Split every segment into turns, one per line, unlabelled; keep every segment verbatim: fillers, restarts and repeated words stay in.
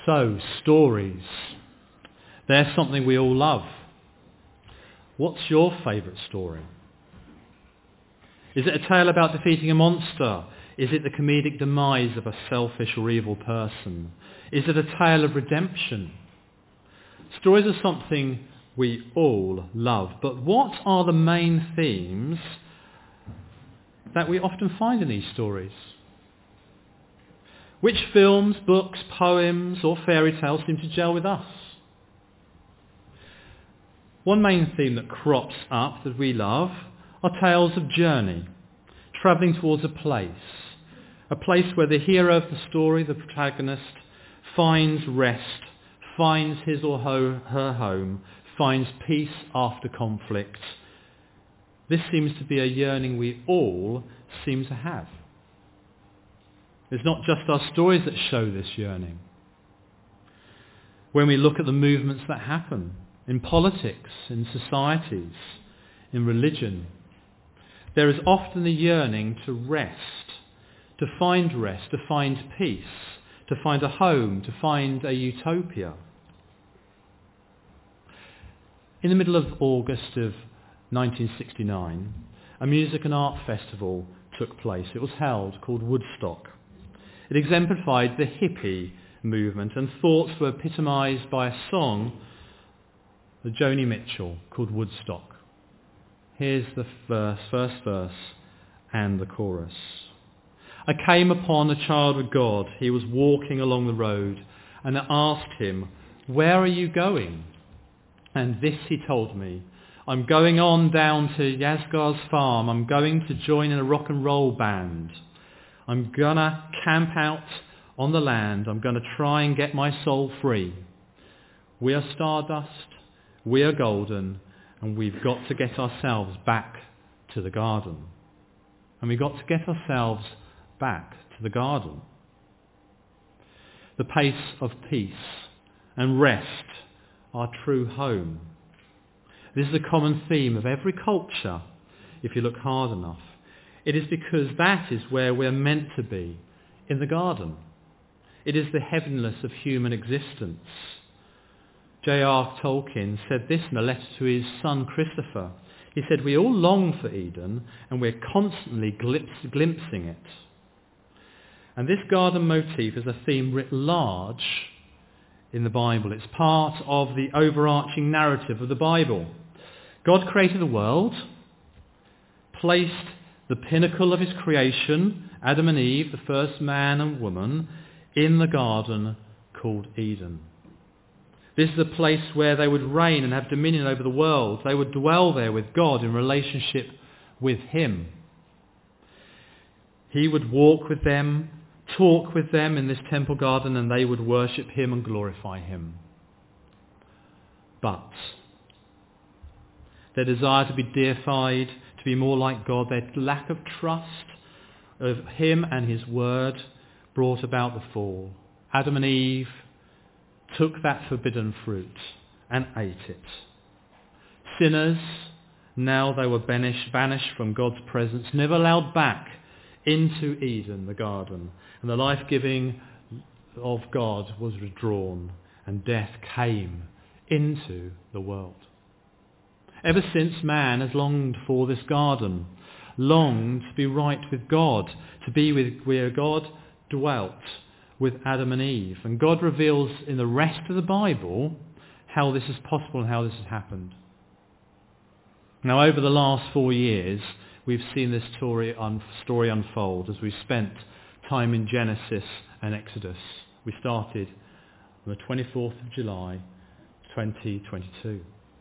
So, stories. They're something we all love. What's your favourite story? Is it a tale about defeating a monster? Is it the comedic demise of a selfish or evil person? Is it a tale of redemption? Stories are something we all love, but what are the main themes that we often find in these stories? Which films, books, poems or fairy tales seem to gel with us? One main theme that crops up that we love are tales of journey, travelling towards a place, a place where the hero of the story, the protagonist, finds rest, finds his or her, her home, finds peace after conflict. This seems to be a yearning we all seem to have. It's not just our stories that show this yearning. When we look at the movements that happen in politics, in societies, in religion, there is often the yearning to rest, to find rest, to find peace, to find a home, to find a utopia. In the middle of August of nineteen sixty-nine, a music and art festival took place. It was held, called Woodstock. It exemplified the hippie movement, and thoughts were epitomised by a song by Joni Mitchell called Woodstock. Here's the verse, first verse and the chorus. I came upon a child of God. He was walking along the road, and I asked him, where are you going? And this he told me, I'm going on down to Yasgar's farm. I'm going to join in a rock and roll band. I'm going to camp out on the land. I'm going to try and get my soul free. We are stardust. We are golden. And we've got to get ourselves back to the garden. And we've got to get ourselves back to the garden. The pace of peace and rest, our true home. This is a common theme of every culture, if you look hard enough. It is because that is where we're meant to be, in the garden. It is the heaviness of human existence. J R Tolkien said this in a letter to his son Christopher. He said, we all long for Eden, and we're constantly glimpse- glimpsing it. And this garden motif is a theme writ large in the Bible. It's part of the overarching narrative of the Bible. God created the world, placed the pinnacle of his creation, Adam and Eve, the first man and woman, in the garden called Eden. This is a place where they would reign and have dominion over the world. They would dwell there with God in relationship with him. He would walk with them, talk with them in this temple garden, and they would worship him and glorify him. But their desire to be deified, to be more like God, their lack of trust of him and his word brought about the fall. Adam and Eve took that forbidden fruit and ate it. Sinners, now they were banished, banished from God's presence, never allowed back into Eden, the garden, and the life-giving of God was withdrawn, and death came into the world. Ever since, man has longed for this garden, longed to be right with God, to be with where God dwelt with Adam and Eve. And God reveals in the rest of the Bible how this is possible and how this has happened. Now, over the last four years, we've seen this story, un- story unfold as we've spent time in Genesis and Exodus. We started on the twenty-fourth of July, twenty twenty-two.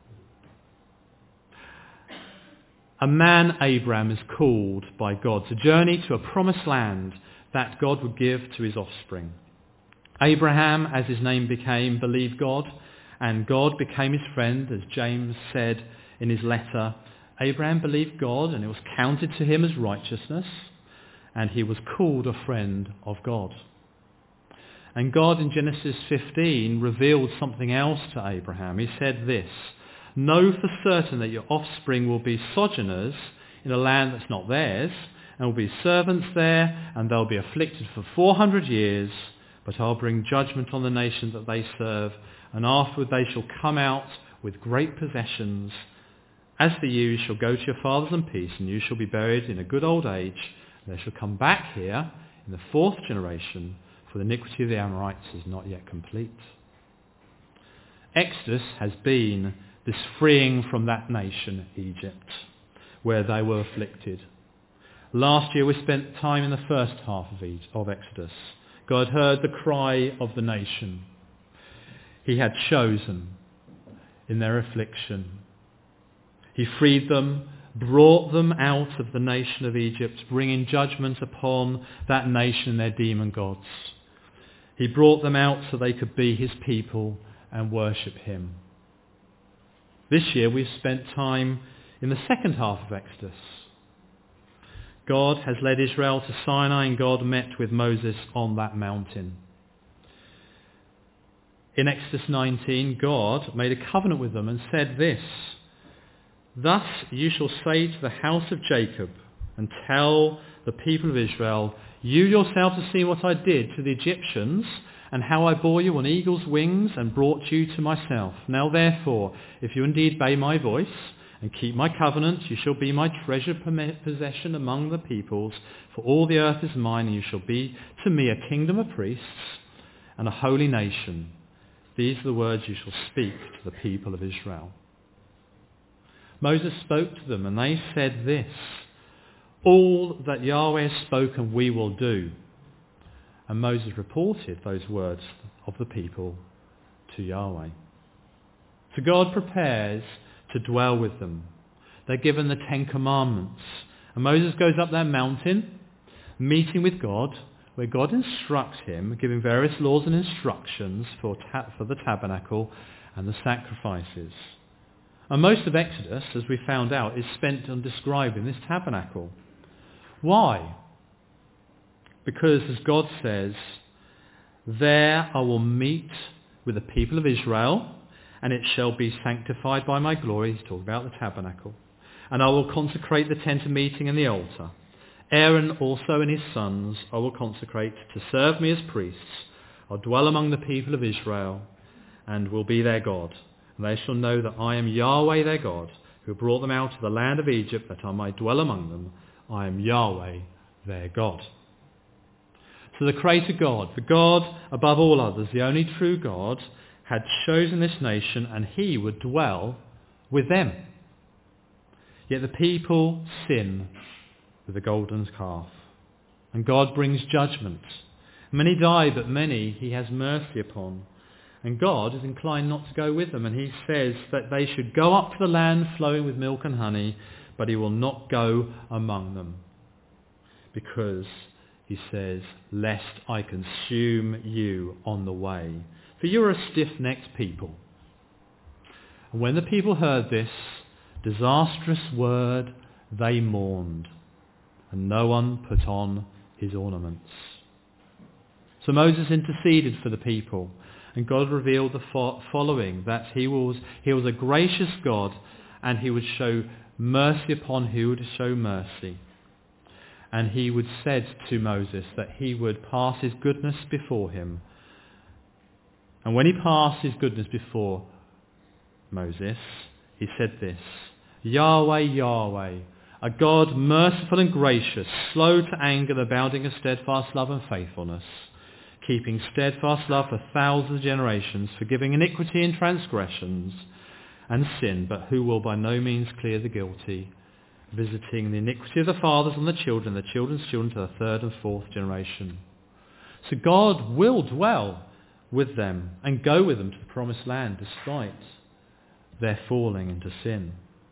A man, Abraham, is called by God to journey to a promised land that God would give to his offspring. Abraham, as his name became, believed God, and God became his friend, as James said in his letter. Abraham believed God, and it was counted to him as righteousness, and he was called a friend of God. And God in Genesis fifteen revealed something else to Abraham. He said this, know for certain that your offspring will be sojourners in a land that's not theirs, and will be servants there, and they'll be afflicted for four hundred years, but I'll bring judgment on the nation that they serve, and afterward they shall come out with great possessions. As for you, you shall go to your fathers in peace, and you shall be buried in a good old age. And they shall come back here in the fourth generation, for the iniquity of the Amorites is not yet complete. Exodus has been this freeing from that nation, Egypt, where they were afflicted. Last year we spent time in the first half of, Egypt, of Exodus. God heard the cry of the nation. He had chosen in their affliction. He freed them, brought them out of the nation of Egypt, bringing judgment upon that nation and their demon gods. He brought them out so they could be his people and worship him. This year we've spent time in the second half of Exodus. God has led Israel to Sinai, and God met with Moses on that mountain. In Exodus nineteen, God made a covenant with them and said this, "Thus you shall say to the house of Jacob and tell the people of Israel, you yourselves have seen what I did to the Egyptians and how I bore you on eagle's wings and brought you to myself. Now therefore, if you indeed obey my voice and keep my covenant, you shall be my treasured possession among the peoples, for all the earth is mine, and you shall be to me a kingdom of priests and a holy nation. These are the words you shall speak to the people of Israel." Moses spoke to them, and they said this, "All that Yahweh has spoken we will do." And Moses reported those words of the people to Yahweh. So God prepares to dwell with them. They're given the Ten Commandments. And Moses goes up that mountain, meeting with God, where God instructs him, giving various laws and instructions for, ta- for the tabernacle and the sacrifices. And most of Exodus, as we found out, is spent on describing this tabernacle. Why? Because, as God says, there I will meet with the people of Israel, and it shall be sanctified by my glory. He's talking about the tabernacle. And I will consecrate the tent of meeting and the altar. Aaron also and his sons I will consecrate to serve me as priests. I'll dwell among the people of Israel and will be their God. And they shall know that I am Yahweh their God, who brought them out of the land of Egypt, that I might dwell among them. I am Yahweh their God. So the Creator God, the God above all others, the only true God, had chosen this nation, and he would dwell with them. Yet the people sin with the golden calf, and God brings judgment. Many die, but many he has mercy upon. And God is inclined not to go with them, and he says that they should go up to the land flowing with milk and honey, but he will not go among them. Because, he says, lest I consume you on the way. For you are a stiff-necked people. And when the people heard this disastrous word, they mourned, and no one put on his ornaments. So Moses interceded for the people, and God revealed the fo- following, that he was, he was a gracious God, and he would show mercy upon who would show mercy. And he would said to Moses that he would pass his goodness before him. And when he passed his goodness before Moses, he said this, Yahweh, Yahweh, a God merciful and gracious, slow to anger, abounding in steadfast love and faithfulness, keeping steadfast love for thousands of generations, forgiving iniquity and transgressions and sin, but who will by no means clear the guilty, visiting the iniquity of the fathers on the children, the children's children to the third and fourth generation. So God will dwell with them and go with them to the promised land despite their falling into sin.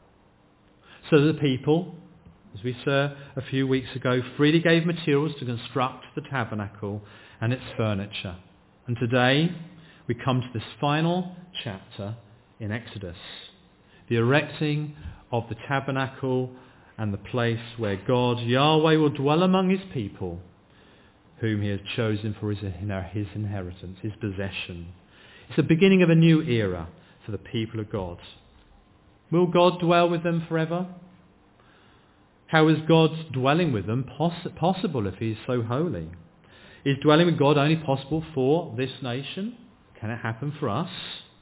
So the people, as we saw a few weeks ago, freely gave materials to construct the tabernacle and its furniture. And today we come to this final chapter in Exodus, the erecting of the tabernacle and the place where God, Yahweh, will dwell among his people, whom he has chosen for his inheritance, his possession. It's the beginning of a new era for the people of God. Will God dwell with them forever? How is God's dwelling with them poss- possible if he is so holy? Is dwelling with God only possible for this nation? Can it happen for us?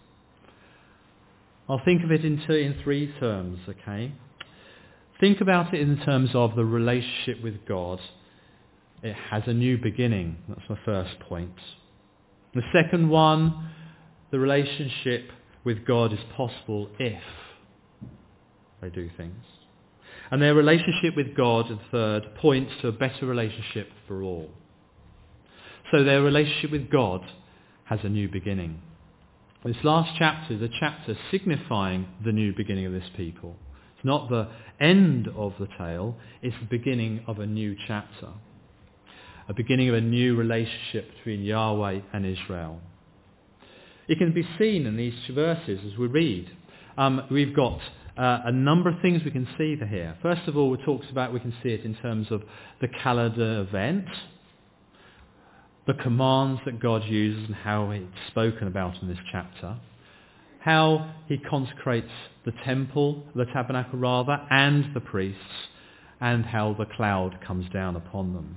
I'll think of it in, two, in three terms, okay? Think about it in terms of the relationship with God. It has a new beginning. That's my first point. The second one, the relationship with God is possible if they do things. And their relationship with God, the third, points to a better relationship for all. So their relationship with God has a new beginning. This last chapter is a chapter signifying the new beginning of this people. It's not the end of the tale, it's the beginning of a new chapter. A beginning of a new relationship between Yahweh and Israel. It can be seen in these two verses as we read. Um, we've got uh, a number of things we can see here. First of all, it talks about, we can see it in terms of the calendar event, the commands that God uses and how it's spoken about in this chapter, how he consecrates the temple, the tabernacle rather, and the priests, and how the cloud comes down upon them.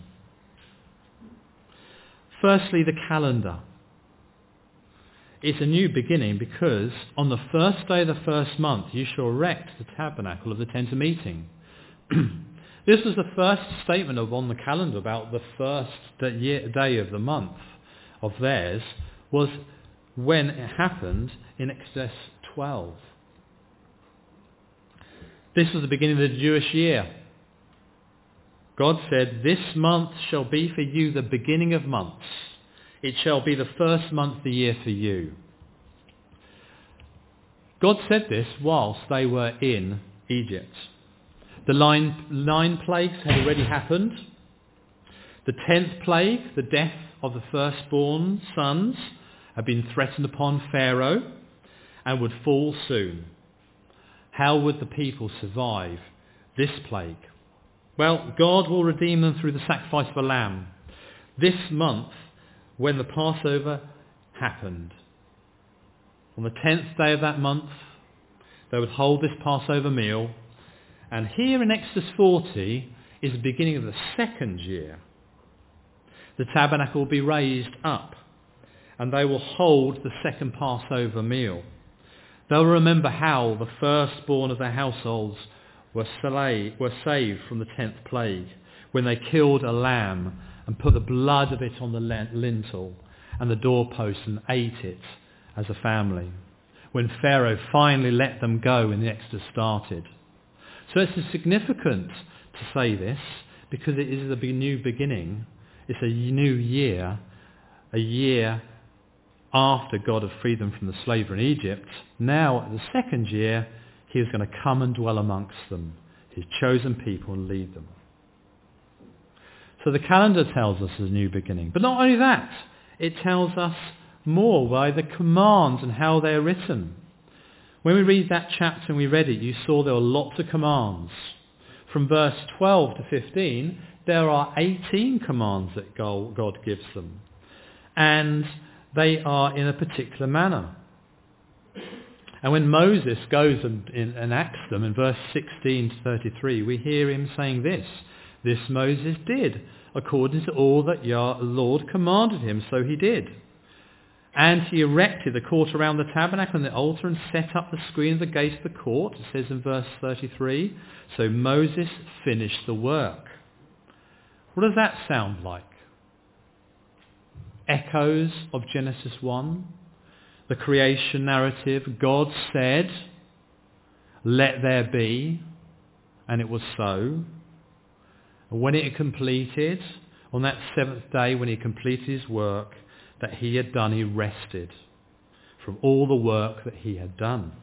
Firstly, the calendar. It's a new beginning because on the first day of the first month you shall erect the tabernacle of the tent of meeting. This was the first statement of on the calendar about the first day of the month of theirs, was when it happened in Exodus twelve. This was the beginning of the Jewish year. God said, this month shall be for you the beginning of months. It shall be the first month of the year for you. God said this whilst they were in Egypt. The nine, nine plagues had already happened. The tenth plague, the death of the firstborn sons, had been threatened upon Pharaoh and would fall soon. How would the people survive this plague? Well, God will redeem them through the sacrifice of a lamb. This month, when the Passover happened, on the tenth day of that month, they would hold this Passover meal. And here in Exodus forty is the beginning of the second year. The tabernacle will be raised up, and they will hold the second Passover meal. They'll remember how the firstborn of their households were saved from the tenth plague, when they killed a lamb and put the blood of it on the lintel and the doorpost and ate it as a family, when Pharaoh finally let them go and the Exodus started. So it's significant to say this because it is a new beginning. It's a new year, a year after God had freed them from the slavery in Egypt. Now, the second year, he is going to come and dwell amongst them, his chosen people, and lead them. So the calendar tells us a new beginning. But not only that, it tells us more by the commands and how they are written. When we read that chapter and we read it, you saw there were lots of commands. From verse twelve to fifteen, there are eighteen commands that God gives them. And they are in a particular manner. And when Moses goes and enacts them in verse sixteen to thirty-three, we hear him saying this, "This Moses did, according to all that the Lord commanded him, so he did. And he erected the court around the tabernacle and the altar and set up the screen of the gate of the court," it says in verse thirty-three. So Moses finished the work. What does that sound like? Echoes of Genesis one? The creation narrative. God said, "Let there be," and it was so. And when it had completed, on that seventh day when he completed his work that he had done, he rested from all the work that he had done.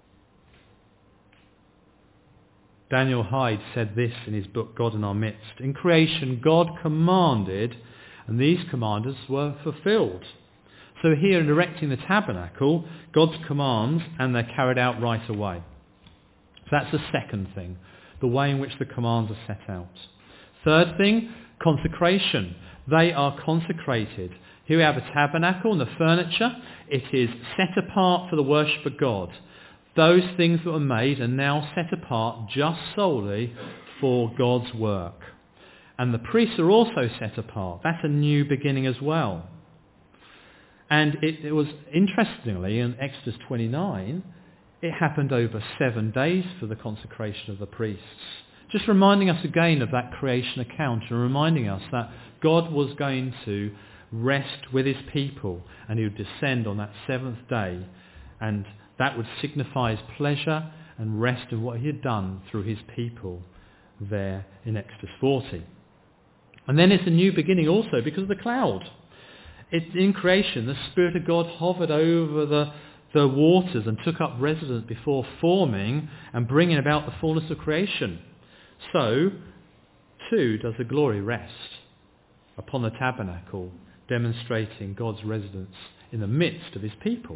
Daniel Hyde said this in his book, God in Our Midst. In creation, God commanded, and these commanders were fulfilled. So here in erecting the tabernacle, God's commands, and they're carried out right away. So that's the second thing, the way in which the commands are set out. Third thing, consecration. They are consecrated. Here we have a tabernacle and the furniture. It is set apart for the worship of God. Those things that were made are now set apart just solely for God's work. And the priests are also set apart. That's a new beginning as well. And it, it was, interestingly, in Exodus twenty-nine, it happened over seven days for the consecration of the priests. Just reminding us again of that creation account and reminding us that God was going to rest with his people and he would descend on that seventh day, and that would signify his pleasure and rest in what he had done through his people there in Exodus forty. And then it's a new beginning also because of the cloud. It, in creation, the Spirit of God hovered over the, the waters and took up residence before forming and bringing about the fullness of creation. So, too, does the glory rest upon the tabernacle, demonstrating God's residence in the midst of his people.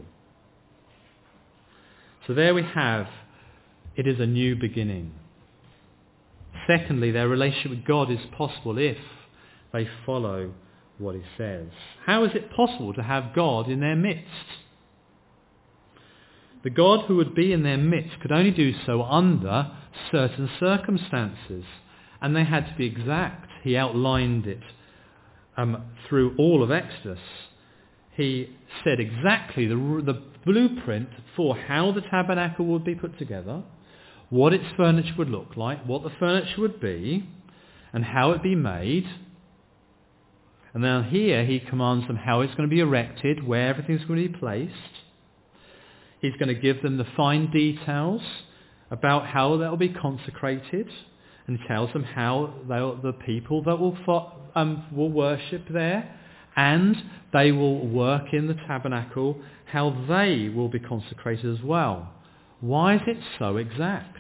So there we have, it is a new beginning. Secondly, their relationship with God is possible if they follow what he says. How is it possible to have God in their midst? The God who would be in their midst could only do so under certain circumstances, and they had to be exact. He outlined it um, through all of Exodus. He said exactly the, the blueprint for how the tabernacle would be put together, what its furniture would look like, what the furniture would be, and how it be made. And now here he commands them how it's going to be erected, where everything's going to be placed. He's going to give them the fine details about how that will be consecrated, and he tells them how they'll, the people that will fo- um, will worship there, and they will work in the tabernacle, how they will be consecrated as well. Why is it so exact?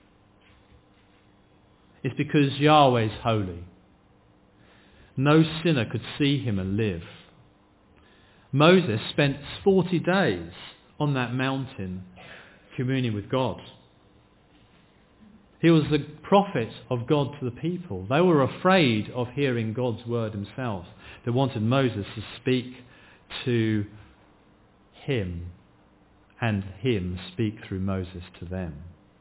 It's because Yahweh is holy. No sinner could see him and live. Moses spent forty days on that mountain communing with God. He was the prophet of God to the people. They were afraid of hearing God's word himself. They wanted Moses to speak to him and him speak through Moses to them.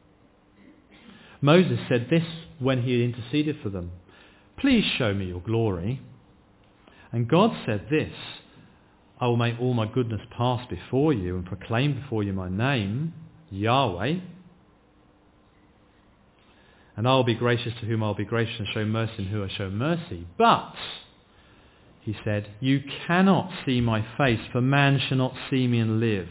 Moses said this when he interceded for them: "Please show me your glory." And God said this: "I will make all my goodness pass before you and proclaim before you my name, Yahweh. And I will be gracious to whom I will be gracious and show mercy to whom I show mercy. But," he said, "you cannot see my face, for man shall not see me and live."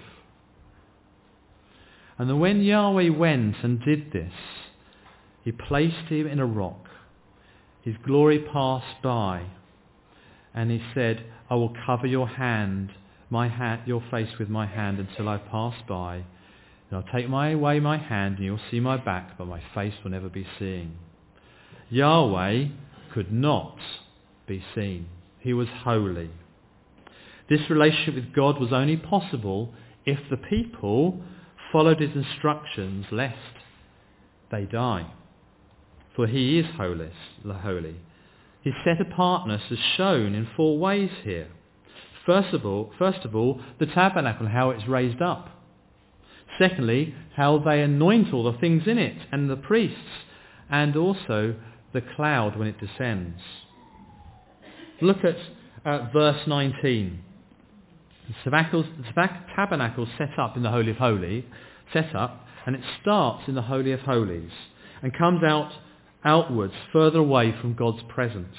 And then when Yahweh went and did this, he placed him in a rock. His glory passed by, and he said, "I will cover your hand, my hand, your face with my hand until I pass by. And I'll take my, away my hand, and you'll see my back, but my face will never be seen." Yahweh could not be seen. He was holy. This relationship with God was only possible if the people followed his instructions, lest they die. For he is holy. holy. His set-apartness is shown in four ways here. First of all, first of all, the tabernacle, how it's raised up. Secondly, how they anoint all the things in it, and the priests, and also the cloud when it descends. Look at uh, verse nineteen. The tabernacle set up in the Holy of Holies, set up, and it starts in the Holy of Holies, and comes out outwards, further away from God's presence.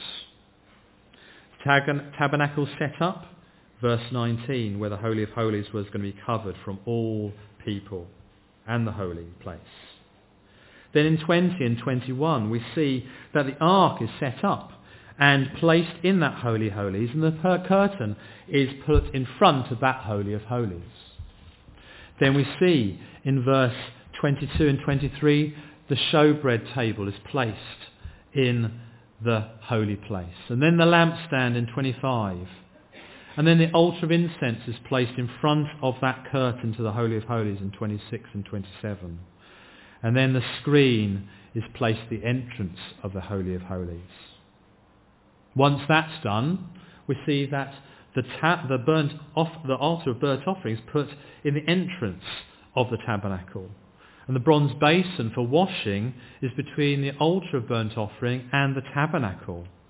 Tabernacle set up, verse nineteen, where the Holy of Holies was going to be covered from all people and the holy place. Then in twenty and twenty-one we see that the ark is set up and placed in that Holy of Holies, and the curtain is put in front of that Holy of Holies. Then we see in verse twenty-two and twenty-three the showbread table is placed in the holy place. And then the lampstand in twenty-five. And then the altar of incense is placed in front of that curtain to the Holy of Holies in twenty-six and twenty-seven. And then the screen is placed at the entrance of the Holy of Holies. Once that's done, we see that the, ta- the, burnt off- the altar of burnt offerings put in the entrance of the tabernacle. And the bronze basin for washing is between the altar of burnt offering and the tabernacle.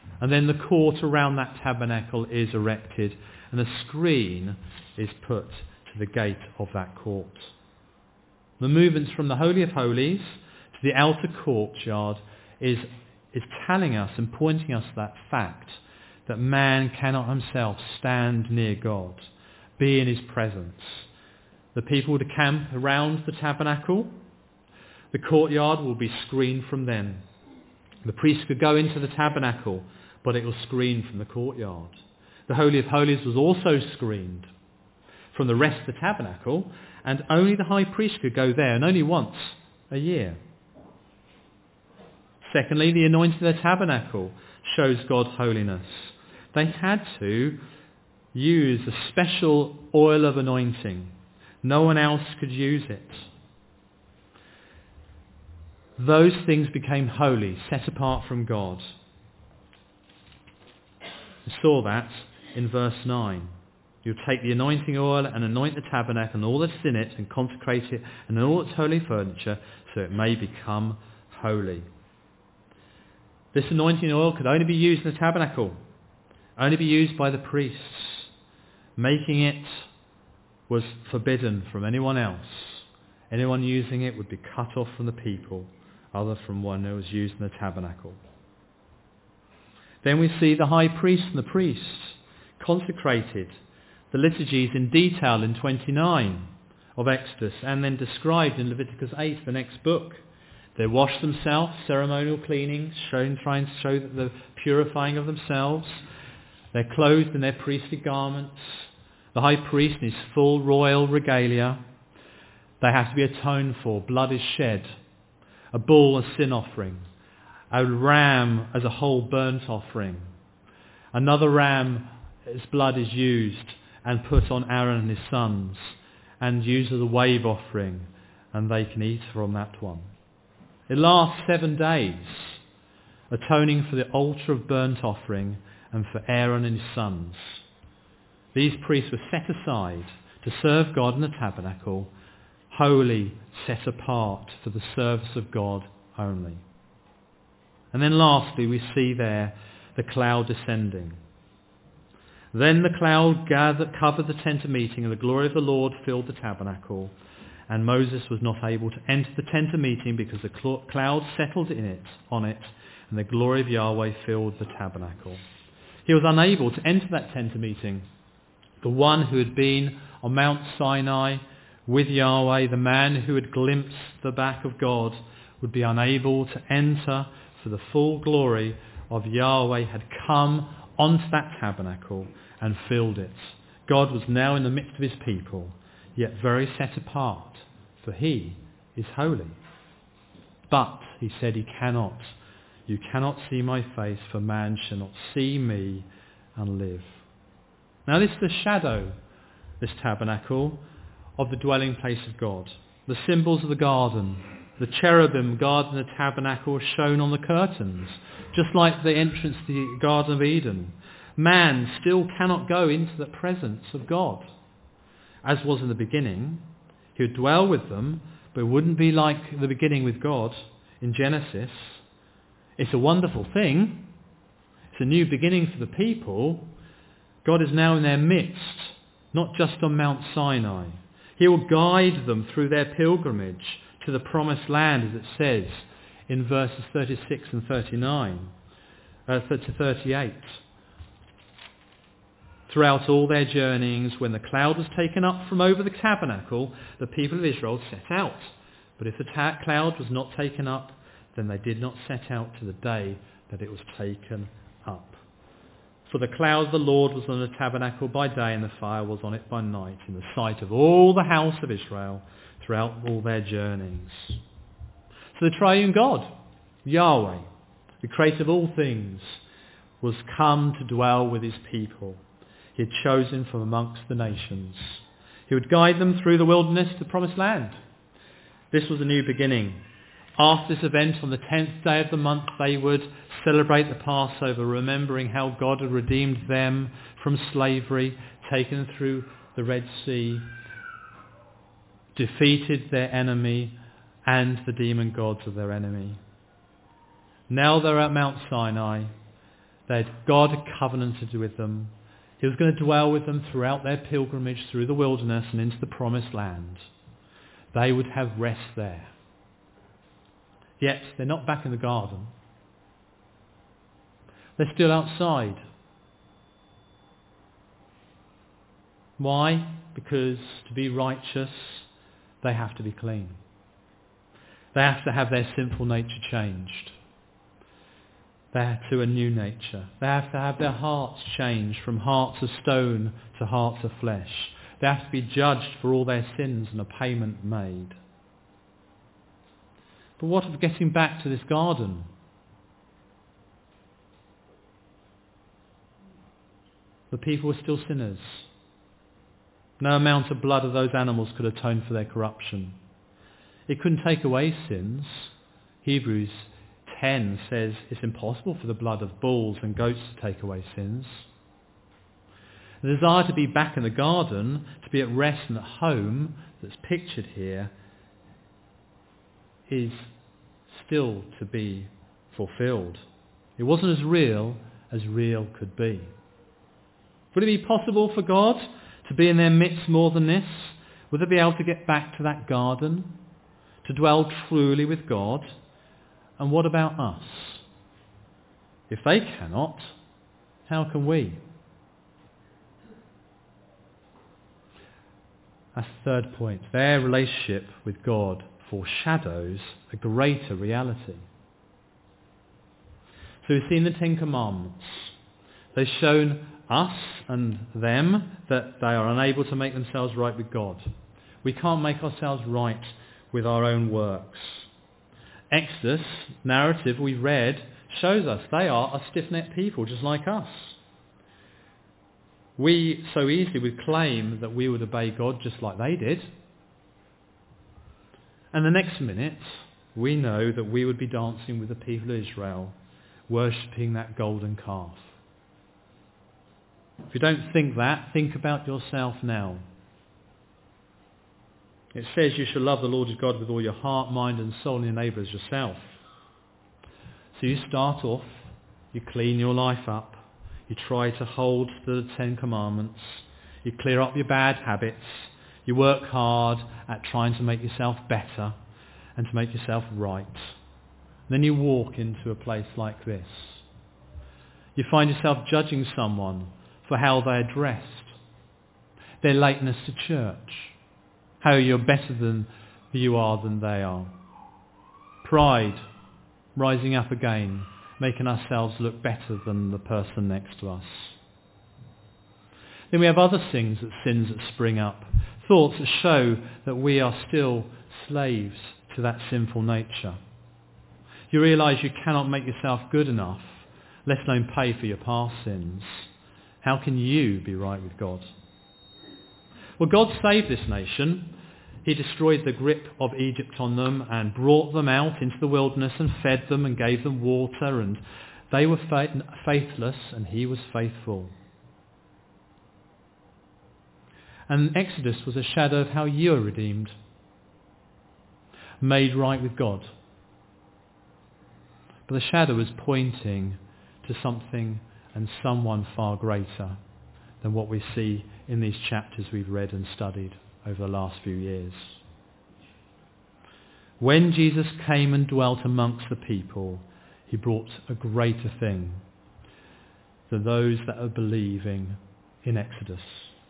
And then the court around that tabernacle is erected, and a screen is put to the gate of that court. The movements from the Holy of Holies to the outer courtyard is, is telling us and pointing us that fact that man cannot himself stand near God, be in his presence. The people would camp around the tabernacle. The courtyard will be screened from them. The priest could go into the tabernacle, but it was screened from the courtyard. The Holy of Holies was also screened from the rest of the tabernacle, and only the high priest could go there, and only once a year. Secondly, the anointing of the tabernacle shows God's holiness. They had to use a special oil of anointing. No one else could use it. Those things became holy, set apart from God. We saw that in verse nine. You'll take the anointing oil and anoint the tabernacle and all that's in it and consecrate it and all its holy furniture so it may become holy. This anointing oil could only be used in the tabernacle, only be used by the priests. Making it was forbidden from anyone else. Anyone using it would be cut off from the people, other from one who was used in the tabernacle. Then we see the high priest and the priests consecrated. The liturgies in detail in twenty-nine of Exodus and then described in Leviticus eight, the next book. They wash themselves, ceremonial cleaning, showing, trying to show that the purifying of themselves. They're clothed in their priestly garments. The high priest in his full royal regalia. They have to be atoned for. Blood is shed. A bull, a sin offering. A ram as a whole burnt offering. Another ram, its blood is used and put on Aaron and his sons and used as a wave offering, and they can eat from that one. It lasts seven days, atoning for the altar of burnt offering and for Aaron and his sons. These priests were set aside to serve God in the tabernacle, holy, set apart for the service of God only. And then lastly, we see there the cloud descending. Then the cloud gathered, covered the tent of meeting, and the glory of the Lord filled the tabernacle. And Moses was not able to enter the tent of meeting because the cl- cloud settled in it, on it, and the glory of Yahweh filled the tabernacle. He was unable to enter that tent of meeting. The one who had been on Mount Sinai with Yahweh, the man who had glimpsed the back of God, would be unable to enter, for the full glory of Yahweh had come onto that tabernacle and filled it. God was now in the midst of his people, yet very set apart, for he is holy. But, he said, he cannot. You cannot see my face, for man shall not see me and live. Now this is the shadow, this tabernacle, of the dwelling place of God. The symbols of the garden. The cherubim guarding the tabernacle are shown on the curtains, just like the entrance to the Garden of Eden. Man still cannot go into the presence of God. As was in the beginning, he would dwell with them, but it wouldn't be like the beginning with God in Genesis. It's a wonderful thing. It's a new beginning for the people. God is now in their midst, not just on Mount Sinai. He will guide them through their pilgrimage to the promised land, as it says in verses thirty-six and thirty-nine, uh, to thirty-eight. Throughout all their journeyings, when the cloud was taken up from over the tabernacle, the people of Israel set out. But if the ta- cloud was not taken up, then they did not set out to the day that it was taken up. For the cloud of the Lord was on the tabernacle by day, and the fire was on it by night, in the sight of all the house of Israel throughout all their journeys. So the triune God, Yahweh, the creator of all things, was come to dwell with his people. He had chosen from amongst the nations. He would guide them through the wilderness to the promised land. This was a new beginning. After this event, on the tenth day of the month, they would celebrate the Passover, remembering how God had redeemed them from slavery, taken them through the Red Sea, defeated their enemy and the demon gods of their enemy. Now they're at Mount Sinai. They'd God had covenanted with them. He was going to dwell with them throughout their pilgrimage through the wilderness and into the promised land. They would have rest there. Yet they're not back in the garden. They're still outside. Why? Because to be righteous, they have to be clean. They have to have their sinful nature changed. They have to a new nature. They have to have their hearts changed from hearts of stone to hearts of flesh. They have to be judged for all their sins and a payment made. But what of getting back to this garden? The people were still sinners. No amount of blood of those animals could atone for their corruption. It couldn't take away sins. Hebrews ten says it's impossible for the blood of bulls and goats to take away sins. The desire to be back in the garden, to be at rest and at home, that's pictured here, is still to be fulfilled. It wasn't as real as real could be. Would it be possible for God to be in their midst more than this? Would they be able to get back to that garden? To dwell truly with God? And what about us? If they cannot, how can we? That's the third point. Their relationship with God foreshadows a greater reality. So we've seen the Ten Commandments. They've shown us and them that they are unable to make themselves right with God. We can't make ourselves right with our own works. Exodus narrative we read shows us they are a stiff-necked people just like us. We so easily would claim that we would obey God just like they did. And the next minute we know that we would be dancing with the people of Israel, worshipping that golden calf. If you don't think that, think about yourself now. It says you shall love the Lord your God with all your heart, mind and soul, and your neighbour as yourself. So you start off, you clean your life up, you try to hold to the Ten Commandments, you clear up your bad habits, you work hard at trying to make yourself better and to make yourself right. Then you walk into a place like this. You find yourself judging someone for how they are dressed, their lateness to church, how you're better than you are than they are. Pride rising up again, making ourselves look better than the person next to us. Then we have other things, that sins that spring up, thoughts that show that we are still slaves to that sinful nature. You realise you cannot make yourself good enough, let alone pay for your past sins. How can you be right with God? Well, God saved this nation. He destroyed the grip of Egypt on them and brought them out into the wilderness and fed them and gave them water, and they were faithless and he was faithful. And Exodus was a shadow of how you are redeemed, made right with God. But the shadow was pointing to something and someone far greater than what we see in these chapters we've read and studied over the last few years. When Jesus came and dwelt amongst the people, he brought a greater thing than those that are believing in Exodus,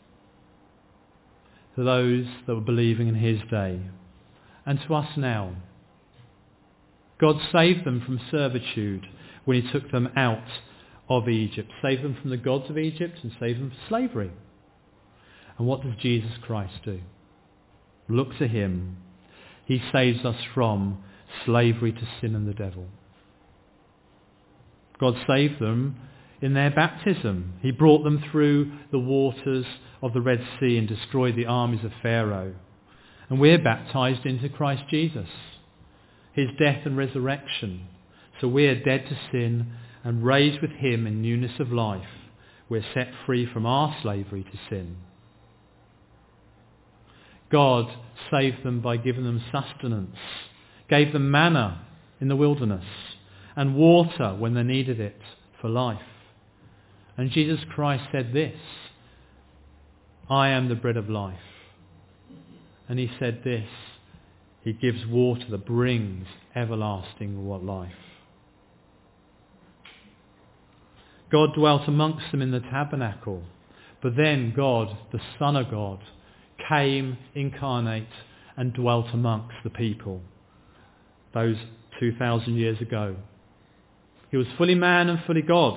to those that were believing in his day, and to us now. God saved them from servitude when he took them out of Egypt, saved them from the gods of Egypt and saved them from slavery. And what does Jesus Christ do? Look to him. He saves us from slavery to sin and the devil. God saved them in their baptism. He brought them through the waters of the Red Sea and destroyed the armies of Pharaoh. And we're baptized into Christ Jesus, his death and resurrection. So we are dead to sin and raised with him in newness of life. We're set free from our slavery to sin. God saved them by giving them sustenance, gave them manna in the wilderness and water when they needed it for life. And Jesus Christ said this, I am the bread of life. And he said this, he gives water that brings everlasting life. God dwelt amongst them in the tabernacle, but then God, the Son of God, came incarnate and dwelt amongst the people those two thousand years ago. He was fully man and fully God.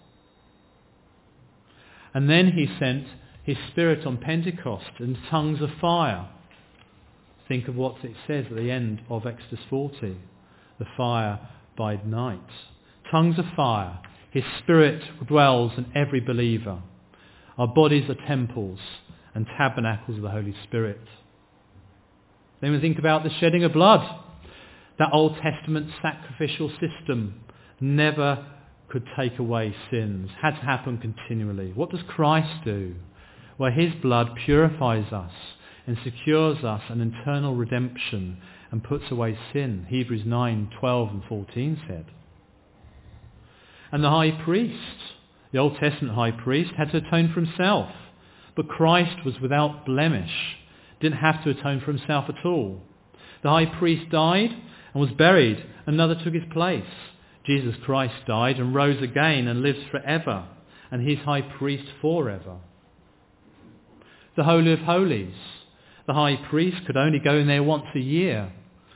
And then he sent his Spirit on Pentecost in tongues of fire. Think of what it says at the end of Exodus forty. The fire by night. Tongues of fire. His Spirit dwells in every believer. Our bodies are temples and tabernacles of the Holy Spirit. Then we think about the shedding of blood. That Old Testament sacrificial system never could take away sins. Had to happen continually. What does Christ do? Well, his blood purifies us and secures us an eternal redemption and puts away sin. Hebrews nine, twelve and fourteen said. And the high priest, the Old Testament high priest, had to atone for himself. But Christ was without blemish, didn't have to atone for himself at all. The high priest died and was buried. Another took his place. Jesus Christ died and rose again and lives forever, and he's high priest forever. The Holy of Holies. The high priest could only go in there once a year,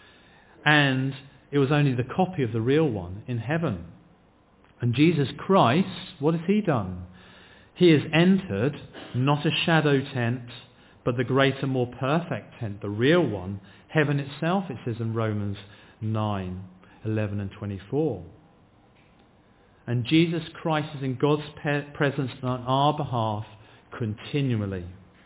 and it was only the copy of the real one in heaven. And Jesus Christ, what has he done? He has entered not a shadow tent, but the greater, more perfect tent, the real one, heaven itself, it says in Romans nine, eleven and twenty-four. And Jesus Christ is in God's presence on our behalf continually.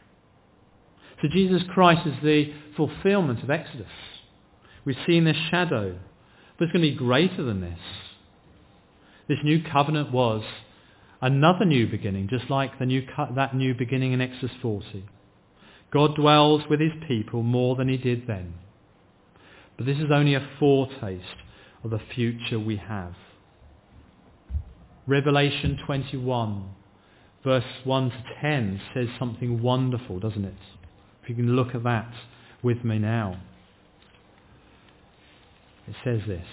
So Jesus Christ is the fulfillment of Exodus. We've seen this shadow, but it's going to be greater than this. This new covenant was another new beginning, just like the new co- that new beginning in Exodus forty. God dwells with his people more than he did then. But this is only a foretaste of the future we have. Revelation twenty-one, verse one to ten says something wonderful, doesn't it? If you can look at that with me now. It says this.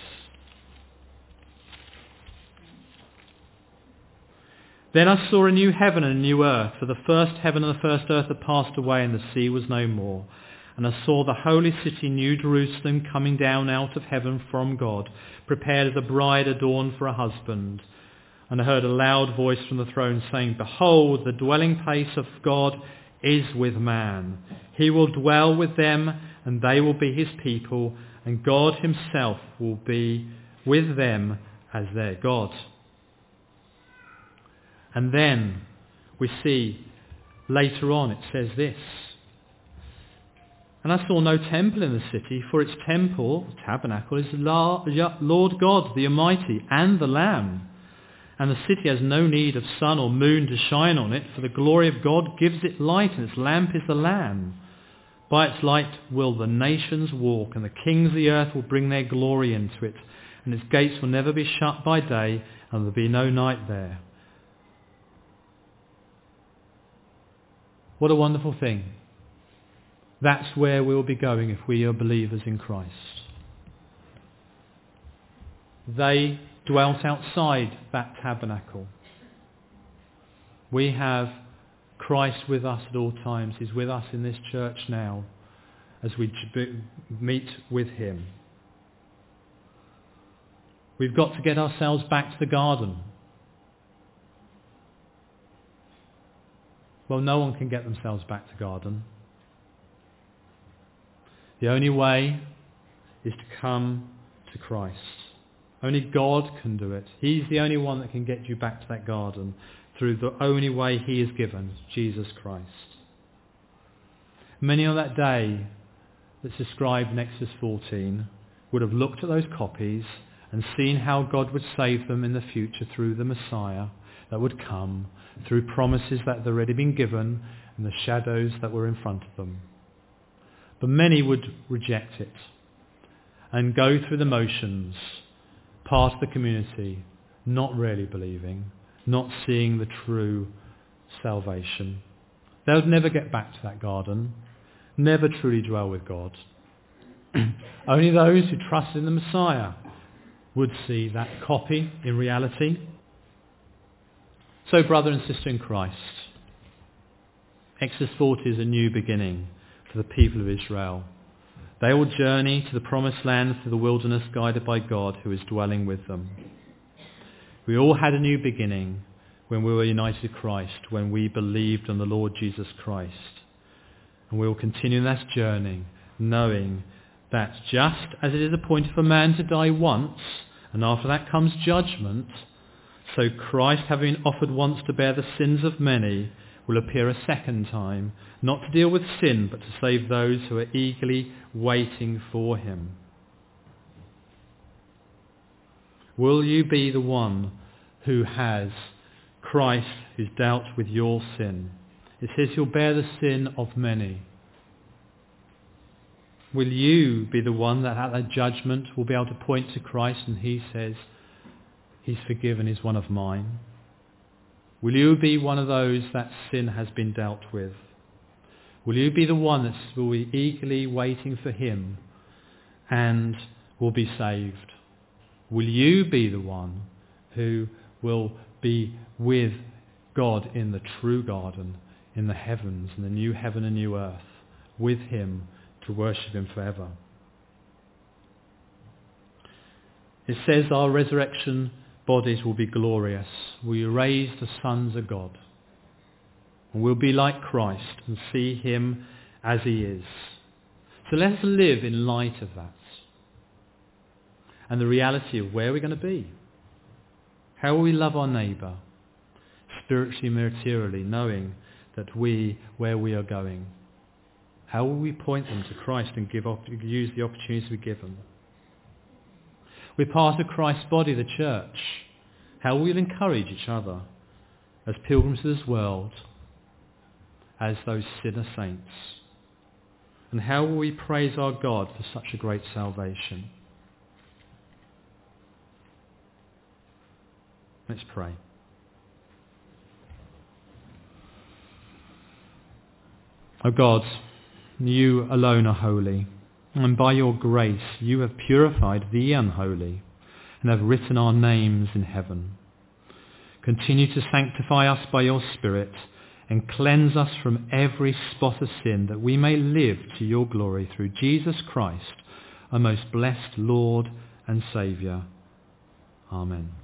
Then I saw a new heaven and a new earth, for the first heaven and the first earth had passed away, and the sea was no more. And I saw the holy city, New Jerusalem, coming down out of heaven from God, prepared as a bride adorned for a husband. And I heard a loud voice from the throne saying, Behold, the dwelling place of God is with man. He will dwell with them, and they will be his people, and God himself will be with them as their God. And then we see later on it says this. And I saw no temple in the city, for its temple, tabernacle, is the Lord God, the Almighty, and the Lamb. And the city has no need of sun or moon to shine on it, for the glory of God gives it light, and its lamp is the Lamb. By its light will the nations walk, and the kings of the earth will bring their glory into it, and its gates will never be shut by day, and there will be no night there. What a wonderful thing. That's where we'll be going if we are believers in Christ. They dwelt outside that tabernacle. We have Christ with us at all times. He's with us in this church now as we meet with him. We've got to get ourselves back to the garden. Well, no one can get themselves back to the garden. The only way is to come to Christ. Only God can do it. He's the only one that can get you back to that garden through the only way he is given, Jesus Christ. Many on that day that's described in Exodus fourteen would have looked at those copies and seen how God would save them in the future through the Messiah that would come, through promises that had already been given and the shadows that were in front of them. But many would reject it and go through the motions, part of the community, not really believing, not seeing the true salvation. They would never get back to that garden, never truly dwell with God. Only those who trusted in the Messiah would see that copy in reality. So, brother and sister in Christ, Exodus forty is a new beginning for the people of Israel. They will journey to the promised land through the wilderness, guided by God who is dwelling with them. We all had a new beginning when we were united to Christ, when we believed on the Lord Jesus Christ. And we will continue that journey, knowing that just as it is appointed for man to die once, and after that comes judgment, so Christ, having been offered once to bear the sins of many, will appear a second time, not to deal with sin, but to save those who are eagerly waiting for him. Will you be the one who has Christ who's dealt with your sin? It says he'll bear the sin of many. Will you be the one that at that judgment will be able to point to Christ and he says, he's forgiven, he's one of mine? Will you be one of those that sin has been dealt with? Will you be the one that will be eagerly waiting for him and will be saved? Will you be the one who will be with God in the true garden, in the heavens, in the new heaven and new earth, with him to worship him forever? It says our resurrection bodies will be glorious. We raise the sons of God. And we'll be like Christ and see him as he is. So let us live in light of that. And the reality of where we're going to be. How will we love our neighbour? Spiritually, materially, knowing that we, where we are going. How will we point them to Christ and give op- use the opportunities we give them? We're part of Christ's body, the church. How will we encourage each other as pilgrims to this world, as those sinner saints? And how will we praise our God for such a great salvation? Let's pray. O God, you alone are holy, and by your grace you have purified the unholy and have written our names in heaven. Continue to sanctify us by your Spirit and cleanse us from every spot of sin, that we may live to your glory through Jesus Christ, our most blessed Lord and Saviour. Amen.